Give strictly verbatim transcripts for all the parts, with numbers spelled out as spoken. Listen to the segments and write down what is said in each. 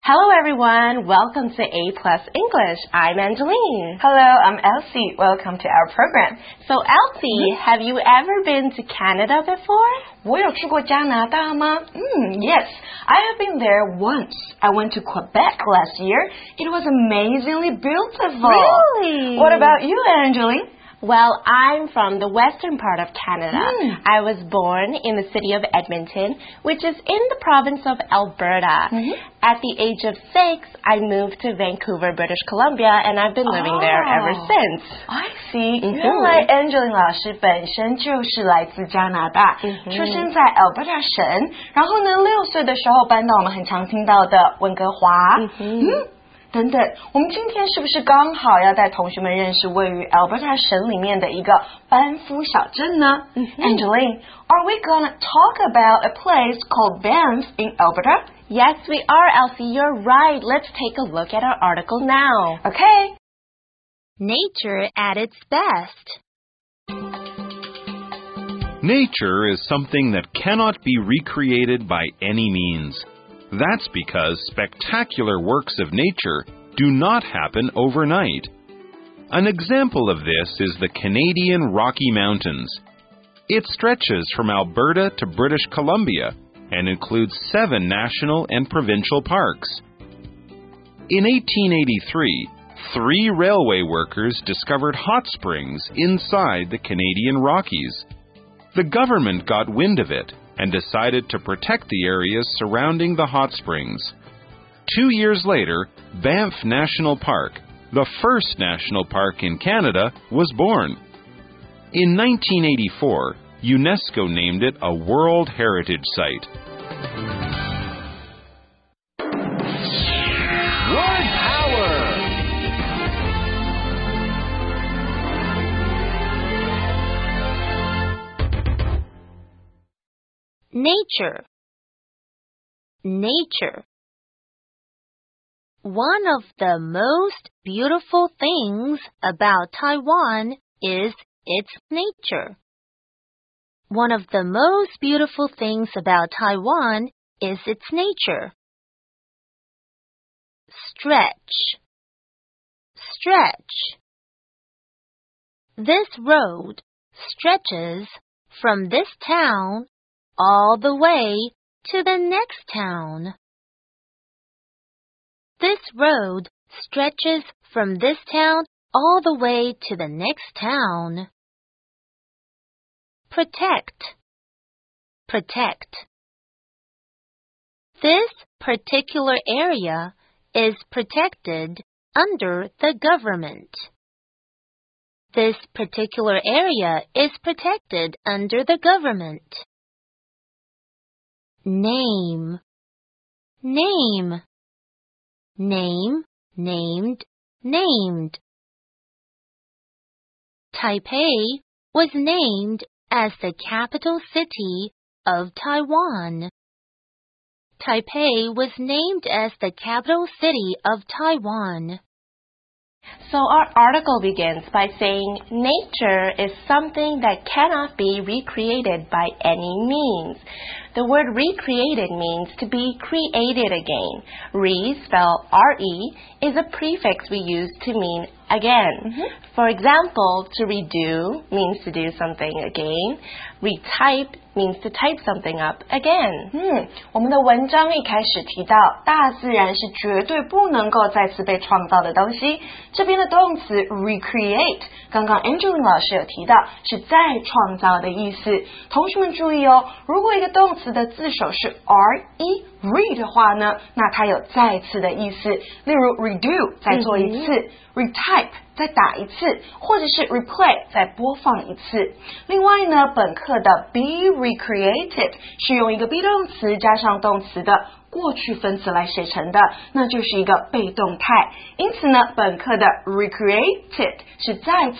Hello everyone, welcome to A Plus English. I'm Angeline. Hello, I'm Elsie. Welcome to our program. So Elsie, have you ever been to Canada before? 我有去过加拿大吗? Mm, yes, I have been there once. I went to Quebec last year. It was amazingly beautiful. Really? What about you, Angeline? Well, I'm from the western part of Canada. Mm. I was born in the city of Edmonton, which is in the province of Alberta. Mm-hmm. At the age of six, I moved to Vancouver, British Columbia, and I've been living oh, there ever since. I see. Mm-hmm. 原来 Angeline 老师本身就是来自加拿大， Mm-hmm. 出生在 Alberta 省，然后呢，六岁的时候搬到我们很常听到的温哥华。 Mm-hmm. 嗯等等，我们今天是不是刚好要带同学们认识位于 Alberta 省里面的一个班夫小镇呢？ Mm-hmm. Angeline, are we gonna talk about a place called Banff in Alberta? Yes, we are, Elsie. You're right. Let's take a look at our article now. Okay. Nature at its best. Nature is something that cannot be recreated by any means. That's because spectacular works of nature do not happen overnight. An example of this is the Canadian Rocky Mountains. It stretches from Alberta to British Columbia and includes seven national and provincial parks. In eighteen eighty-three, three railway workers discovered hot springs inside the Canadian Rockies. The government got wind of it and decided to protect the areas surrounding the hot springs. Two years later, Banff National Park, the first national park in Canada, was born. In nineteen eighty-four, UNESCO named it a World Heritage Site. Word Power! Nature. Nature. One of the most beautiful things about Taiwan is its nature. One of the most beautiful things about Taiwan is its nature. Stretch. Stretch. This road stretches from this town all the way to the next town. This road stretches from this town all the way to the next town. Protect. Protect. This particular area is protected under the government. This particular area is protected under the government. Name. Name. Name, named, named. Taipei was named as the capital city of Taiwan. Taipei was named as the capital city of Taiwan. So our article begins by saying nature is something that cannot be recreated by any means. The word recreated means to be created again. Re, spelled R E, is a prefix we use to mean again. Mm-hmm. For example, to redo means to do something again. Retype means to type something up again. 嗯，我们的文章一开始提到，大自然是绝对不能够再次被创造的东西。这边的动词 recreate， 刚刚 Angeline 老师有提到，是再创造的意思。同学们注意哦，如果一个动词的字首是 re re 的话呢，那它有再次的意思。例如 redo 再做一次、嗯、retype 再打一次，或者是 replay 再播放一次。另外呢，本课的 be recreated 是用一个 be 动词加上动词的过去分词来写成的，那就是一个被动态。因此呢，本课的 recreated 是再次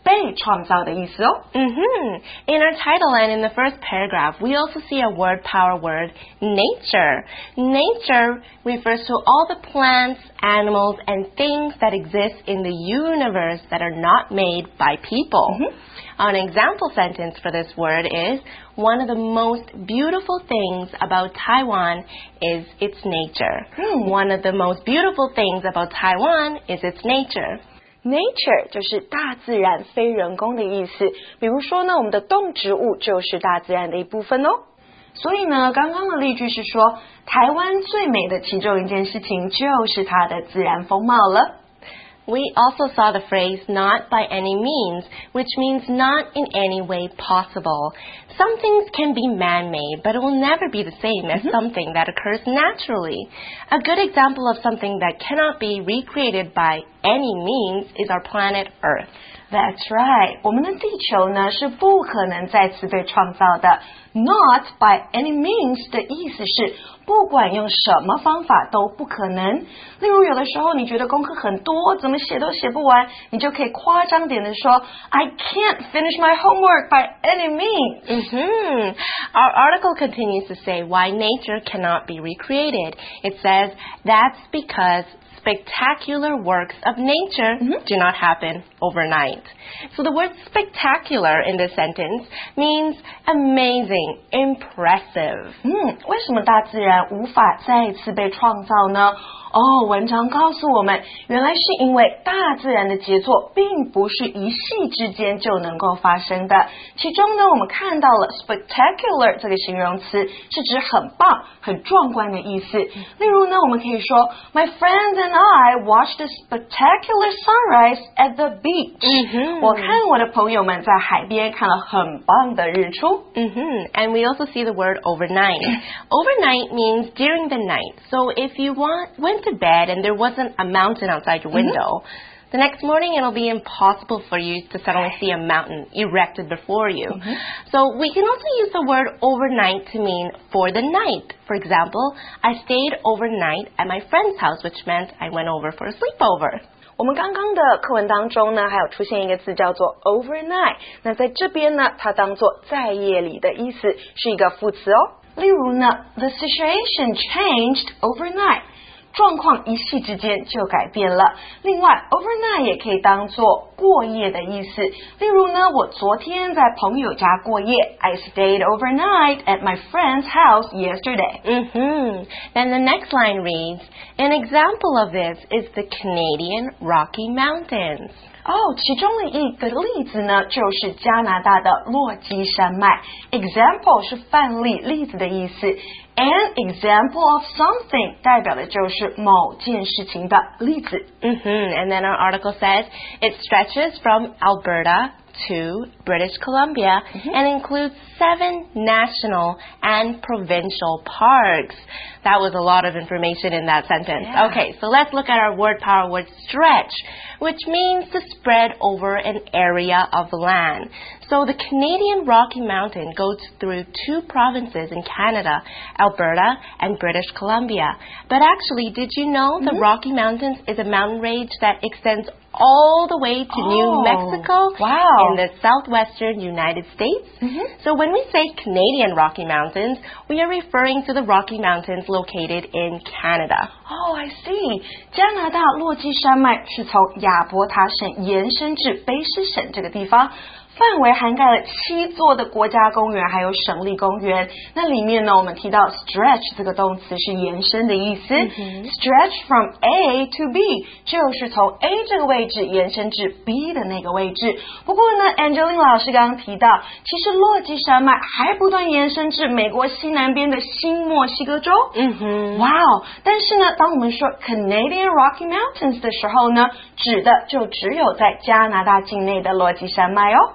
被创造的意思哦。 Mm-hmm. In our title and in the first paragraph, we also see a word power word, nature. Nature refers to all the plants, animals, and things that exist in the universe that are not made by people. Mm-hmm. An example sentence for this word is, one of the most beautiful things about Taiwan is its nature. Mm. One of the most beautiful things about Taiwan is its nature. Nature 就是大自然非人工的意思，比如说呢，我们的动植物就是大自然的一部分哦。所以呢，刚刚的例句是说，台湾最美的其中一件事情就是它的自然风貌了。 We also saw the phrase not by any means, which means not in any way possible. Some things can be man-made, but it will never be the same as mm-hmm. something that occurs naturally. A good example of something that cannot be recreated by any means is our planet Earth. That's right. 我们的地球呢是不可能再次被创造的。Not by any means 的意思是不管用什么方法都不可能。例如有的时候你觉得功课很多，怎么写都写不完，你就可以夸张点的说 I can't finish my homework by any means. Mm-hmm. Our article continues to say why nature cannot be recreated. It says that's because spectacular works of nature mm-hmm. do not happen overnight. So the word spectacular in this sentence means amazing, impressive. 嗯，为什么大自然无法再次被创造呢？哦，文章告诉我们，原来是因为大自然的杰作并不是一夕之间就能够发生的。其中呢，我们看到了 spectacular 这个形容词是指很棒、很壮观的意思。例如呢，我们可以说 My friends and I watched a spectacular sunrise at the beach. Mm-hmm. 我看我的朋友们在海边看了很棒的日出。 Mm-hmm. And we also see the word overnight. Overnight means during the night. So if you want went to bed and there wasn't a mountain outside your window, mm-hmm. the next morning it'll be impossible for you to suddenly see a mountain erected before you. Mm-hmm. So we can also use the word overnight to mean for the night. For example, I stayed overnight at my friend's house, which meant I went over for a sleepover. 我们刚刚的课文当中呢，还有出现一个字叫做 overnight。那在这边呢，它当作在夜里的意思，是一个副词哦。例如呢 ，the situation changed overnight。状况一夕之间就改变了。另外 overnight 也可以当作过夜的意思。例如呢，我昨天在朋友家过夜 I stayed overnight at my friend's house yesterday. Mm-hmm. Then the next line reads, an example of this is the Canadian Rocky Mountains. 哦，其中的一个例子呢，就是加拿大的落基山脉。Example 是范例、例子的意思。An example of something 代表的就是某件事情的例子。 Mm-hmm. And then our article says it stretches from Alberta to British Columbia mm-hmm. and includes seven national and provincial parks. That was a lot of information in that sentence. Yeah. Okay, so let's look at our word power word stretch, which means to spread over an area of land. So the Canadian Rocky Mountain goes through two provinces in Canada, Alberta and British Columbia. But actually, did you know mm-hmm. the Rocky Mountains is a mountain range that extends all the way to oh, New Mexico wow. in the southwestern United States? Mm-hmm. So when we say Canadian Rocky Mountains, we are referring to the Rocky Mountains located in Canada. Oh, I see. 加拿大落基山脉是从亚伯塔省延伸至卑诗省这个地方。范围涵盖了七座的国家公园还有省立公园。那里面呢，我们提到 stretch 这个动词是延伸的意思。Mm-hmm. Stretch from A to B 就是从 A 这个位置延伸至 B 的那个位置。不过呢 Angeline 老师刚刚提到，其实落基山脉还不断延伸至美国西南边的新墨西哥州。 嗯哼， 哇哦！但是呢，当我们说 Canadian Rocky Mountains 的时候呢，指的就只有在加拿大境内的落基山脉哦。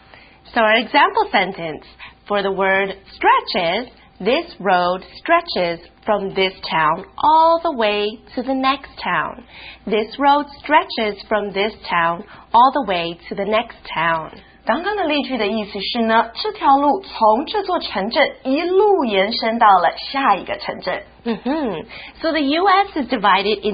So our example sentence for the word stretches, this road stretches from this town all the way to the next town. This road stretches from this town all the way to the next town. 刚刚的例句的意思是呢，这条路从这座城镇一路延伸到了下一个城镇。 Mm-hmm. So the U S is divided into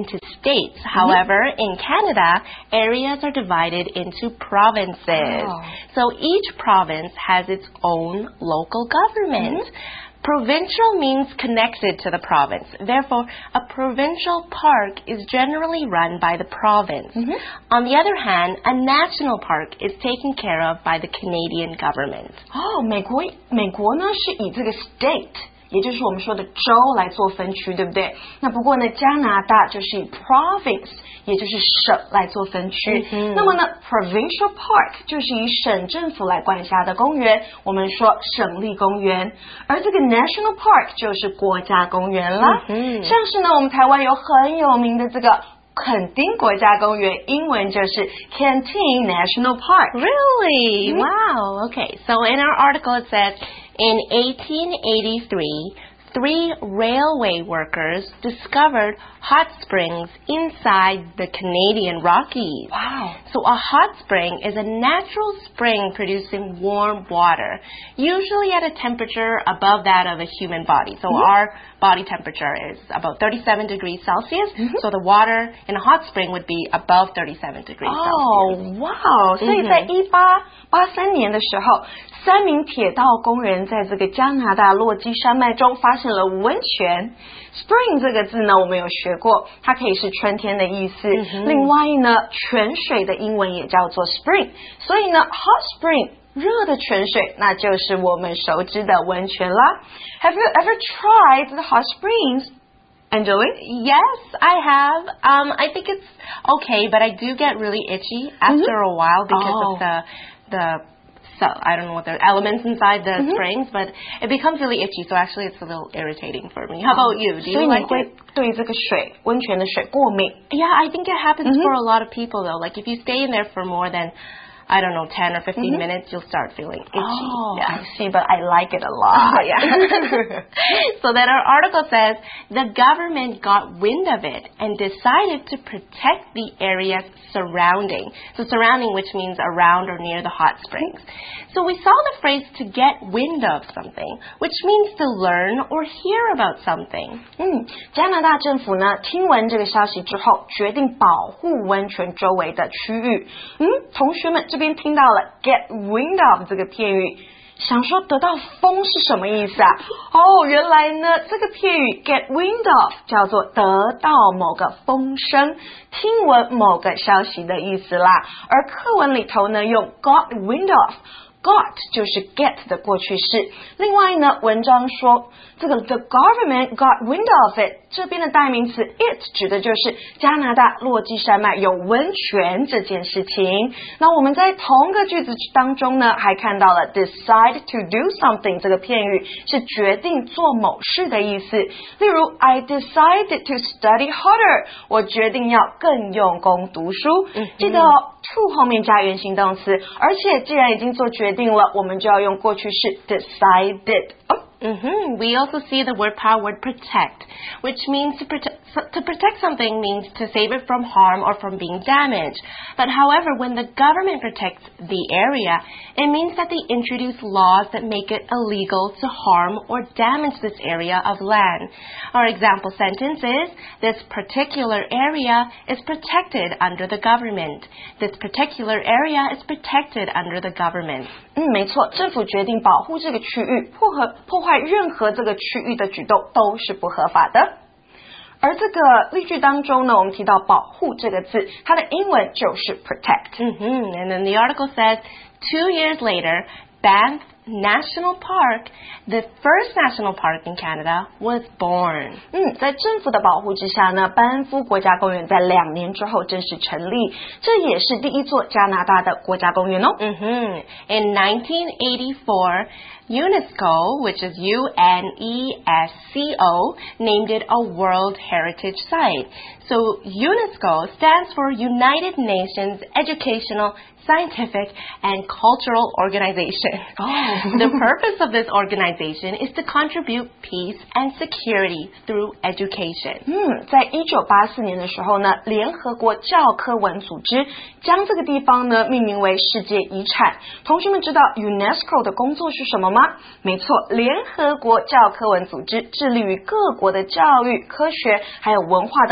states. However, in Canada, areas are divided into provinces. Oh. So each province has its own local government. Mm-hmm. Provincial means connected to the province. Therefore, a provincial park is generally run by the province. Mm-hmm. On the other hand, a national park is taken care of by the Canadian government. 哦，美国美国呢是以这个 state。也就是我们说的州来做分区，对不对？那不过呢，加拿大就是以 province， 也就是省来做分区。嗯、那么呢 ，provincial park 就是以省政府来管辖的公园，我们说省立公园。而这个 national park 就是国家公园啦。嗯、像是呢，我们台湾有很有名的这个垦丁国家公园，英文就是 Canteen National Park. Really? Mm-hmm. Wow. Okay. So in our article it says, in eighteen eighty-three, three railway workers discovered hot springs inside the Canadian Rockies. Wow. So a hot spring is a natural spring producing warm water, usually at a temperature above that of a human body. So mm-hmm. our body temperature is about thirty-seven degrees Celsius. Mm-hmm. So the water in a hot spring would be above thirty-seven degrees Celsius. Oh, wow. 所以在一八八三年的时候，三名铁道工人在这个加拿大落基山脉中发现了温泉。Spring 这个字呢，我们有学过，它可以是春天的意思。Mm-hmm. 另外呢，泉水的英文也叫做 spring， 所以呢 ，hot spring 热的泉水，那就是我们熟知的温泉啦。Have you ever tried the hot springs, Angeline? Yes, I have. Um, I think it's okay, but I do get really itchy after mm-hmm. a while because oh. of the the. So I don't know what the elements inside the mm-hmm. springs, but it becomes really itchy. So actually, it's a little irritating for me. How about you? Do you like it? 对这个水，温泉的水过敏。 Yeah, I think it happens mm-hmm. for a lot of people though. Like if you stay in there for more than I don't know, ten or fifteen mm-hmm. minutes, you'll start feeling itchy. Oh, yeah. I see, but I like it a lot. Oh, yeah. So then our article says, the government got wind of it and decided to protect the areas surrounding. So surrounding, which means around or near the hot springs. So we saw the phrase to get wind of something, which means to learn or hear about something. 嗯，加拿大政府呢，听闻这个消息之后，决定保护温泉周围的区域。嗯，同学们这边听到了 get wind of 这个片语，想说得到风是什么意思啊？哦，原来呢这个片语 get wind of 叫做得到某个风声，听闻某个消息的意思啦。而课文里头呢用 got wind of。Got 就是 get 的过去式。另外呢，文章说这个 the government got wind of it， 这边的代名词 it 指的就是加拿大落基山脉有温泉这件事情。那我们在同个句子当中呢，还看到了 decide to do something 这个片语是决定做某事的意思。例如 I decided to study harder， 我决定要更用功读书。嗯、记得哦 to 后面加原形动词，而且既然已经做决定了，我们就要用过去式 decided。哦 Mm-hmm. We also see the word power word protect, which means to protect, to protect something means to save it from harm or from being damaged. But however, when the government protects the area, it means that they introduce laws that make it illegal to harm or damage this area of land. Our example sentence is, this particular area is protected under the government. This particular area is protected under the government. 嗯，没错，政府决定保护这个区域，破坏破坏任何这个区域的举动都是不合法的。而这个例句当中呢，我们提到保护这个字，它的英文就是 protect。 Mm-hmm. And then the article says, two years later, Banff National Park, the first national park in Canada, was born. 嗯，在政府的保护之下呢，班夫国家公园在两年之后正式成立，这也是第一座加拿大的国家公园哦。 Mm-hmm. In nineteen eighty-four, UNESCO, which is U N E S C O, named it a World Heritage Site. So UNESCO stands for United Nations Educational, Scientific, and Cultural Organization. Oh. The purpose of this organization is to contribute peace and security through education. 嗯，在一九八四年的时候呢，联合国教科文组织将这个地方呢命名为世界遗产。同学们知道 UNESCO 的工作是什么吗？没错，联合国教科文组织致力于各国的教育、科学还有文化的合作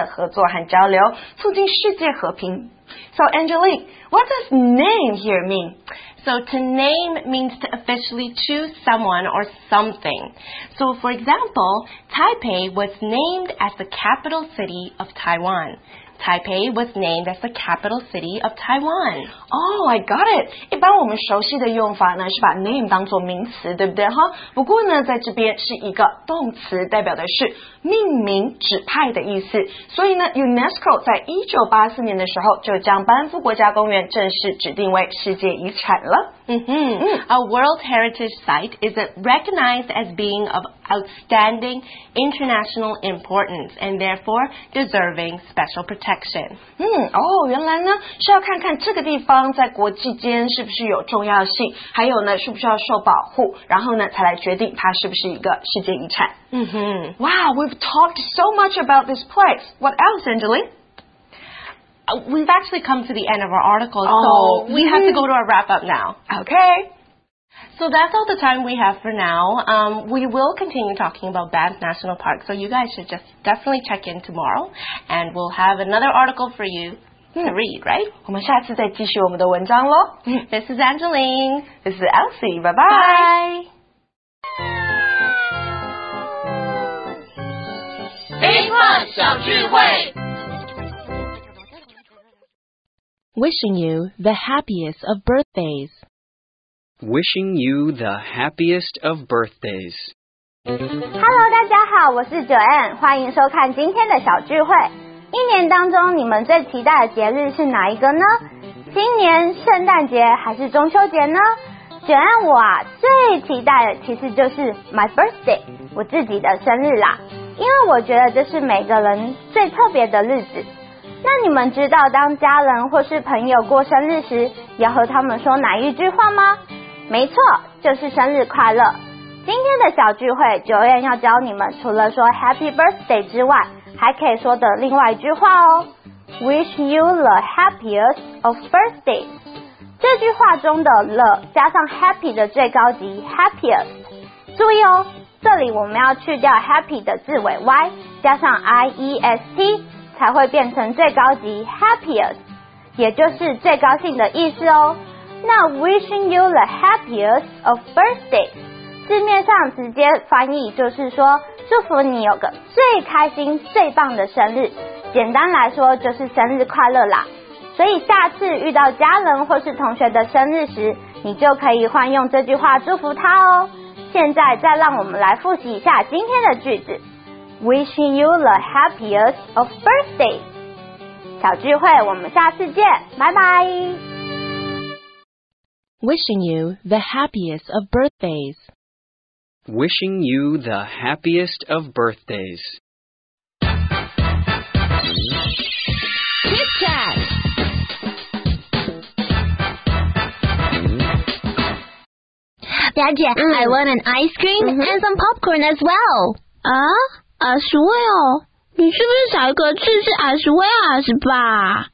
和交流，促进世界和平。So Angelique, what does name here mean? So to name means to officially choose someone or something. So for example, Taipei was named as the capital city of Taiwan. Taipei was named as the capital city of Taiwan. Oh, I got it. 一般我们熟悉的用法呢是把 name 当作名词，对不对哈？不过呢，在这边是一个动词，代表的是命名、指派的意思。所以呢 ，UNESCO 在一九八四年的时候就将班夫国家公园正式指定为世界遗产了。 Mm-hmm. Mm. A World Heritage Site is recognized as being of outstanding international importance and therefore deserving special protection. 嗯，哦，原来呢是要看看这个地方在国际间是不是有重要性，还有呢需不需要受保护，然后呢才来决定它是不是一个世界遗产。 Mm-hmm. Wow, we've talked so much about this place. What else, Angeline? Uh, we've actually come to the end of our article, oh, so we have to go to our wrap-up now. Okay. So that's all the time we have for now. Um, we will continue talking about Banff National Park, so you guys should just definitely check in tomorrow, and we'll have another article for you to read, right? 我们下次再继续我们的文章咯。 This is Angeline. This is Elsie. Bye bye. Bye. A Plus 小聚会。 Wishing you the happiest of birthdays. Wishing you the happiest of birthdays. Hello， 大家好，我是 Joanne， 欢迎收看今天的小聚会。一年当中，你们最期待的节日是哪一个呢？今年圣诞节还是中秋节呢？ Joanne 我啊，最期待的其实就是 my birthday， 我自己的生日啦，因为我觉得这是每个人最特别的日子。那你们知道当家人或是朋友过生日时，要和他们说哪一句话吗？没错，就是生日快乐。今天的小聚会，Joanne要教你们除了说 Happy Birthday 之外，还可以说的另外一句话哦 ，Wish you the happiest of birthdays。这句话中的 the 加上 happy 的最高级 happiest。注意哦，这里我们要去掉 happy 的字尾 y， 加上 i e s t， 才会变成最高级 happiest， 也就是最高兴的意思哦。那 wishing you the happiest of birthdays， 字面上直接翻译就是说祝福你有个最开心最棒的生日，简单来说就是生日快乐啦。所以下次遇到家人或是同学的生日时，你就可以换用这句话祝福他哦。现在再让我们来复习一下今天的句子 Wishing you the happiest of birthdays。 小聚会我们下次见，拜拜。 Wishing you the happiest of birthdays. Wishing you the happiest of birthdays. Kit Kat. Daddy, mm. I want an ice cream mm-hmm. and some popcorn as well. 啊，二十位哦，你是不是少一个字是二十位二十吧？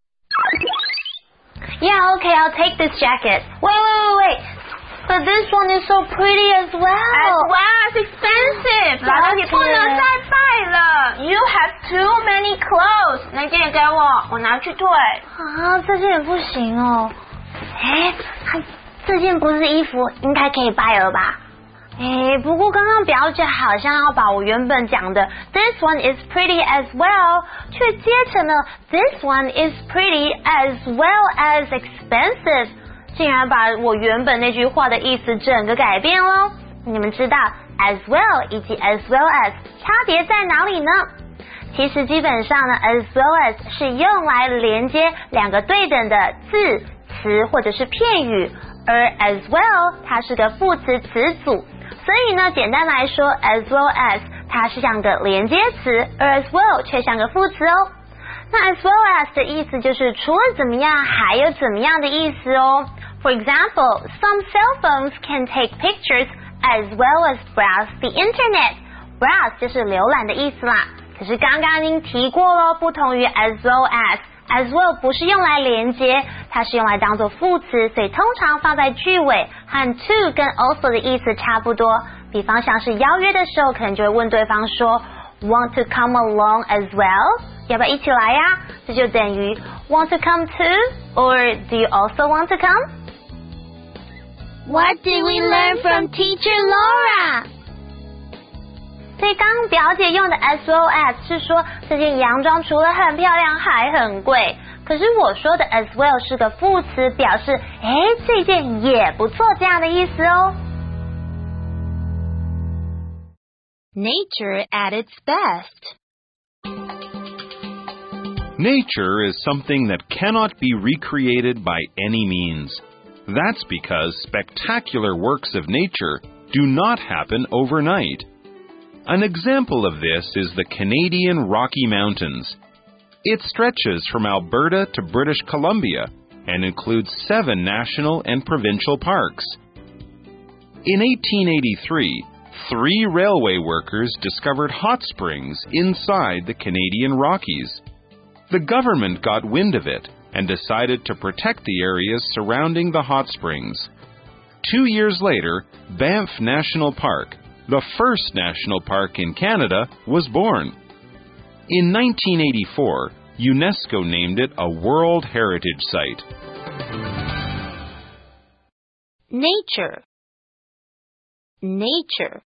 Yeah, okay, I'll take this jacket. Wait, wait, wait, wait. But this one is so pretty as well. As well as expensive. 老大姐不能再拜了。You have too many clothes. 那件也给我，我拿去退。 啊，这件也不行哦。哎，这件不是衣服，应该可以拜了吧？哎，不过刚刚表姐好像要把我原本讲的 This one is pretty as well 却接成了 This one is pretty as well as expensive， 竟然把我原本那句话的意思整个改变咯。你们知道 as well 以及 as well as 差别在哪里呢？其实基本上呢 as well as 是用来连接两个对等的字词或者是片语，而 as well 它是个副词词组，所以呢简单来说 as well as 它是像个连接词，而 as well 却像个副词哦。那 as well as 的意思就是除了怎么样还有怎么样的意思哦。 For example, some cell phones can take pictures as well as browse the internet. Browse 就是浏览的意思啦，可是刚刚已经提过咯，不同于 as well as as well 不是用来连接，它是用来当做副词，所以通常放在句尾，和 to 跟 also 的意思差不多。比方像是邀约的时候，可能就会问对方说 Want to come along as well? 要不要一起来呀？这就等于 Want to come too? Or do you also want to come? What did we learn from Teacher Laura? 所以刚刚表姐用的 as well as 是说这件洋装除了很漂亮还很贵，可是我说的 as well 是个副词，表示诶这件也不错这样的意思哦。 Nature at its best. Nature is something that cannot be recreated by any means. That's because spectacular works of nature do not happen overnight. An example of this is the Canadian Rocky Mountains. It stretches from Alberta to British Columbia and includes seven national and provincial parks. In eighteen eighty-three, three railway workers discovered hot springs inside the Canadian Rockies. The government got wind of it and decided to protect the areas surrounding the hot springs. Two years later, Banff National Park, the first national park in Canada, was born. In nineteen eighty-four, UNESCO named it a World Heritage Site. Nature. Nature.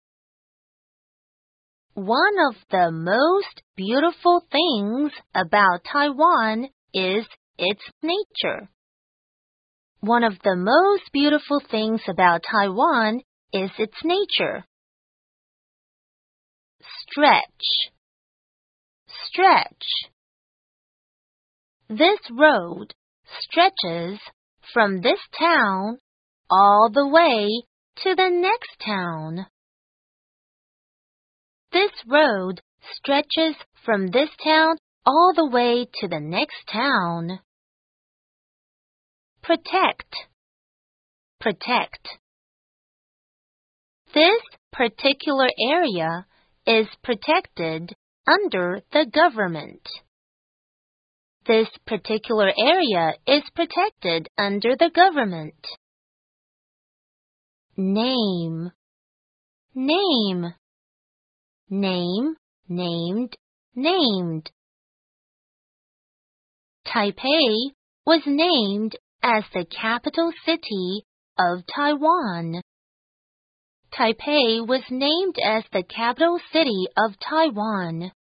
One of the most beautiful things about Taiwan is its nature. One of the most beautiful things about Taiwan is its nature. Stretch. Stretch. This road stretches from this town all the way to the next town. This road stretches from this town all the way to the next town. Protect. Protect. This particular area is protected under the government. This particular area is protected under the government. Name. Name. Name, named, named. Taipei was named as the capital city of Taiwan. Taipei was named as the capital city of Taiwan.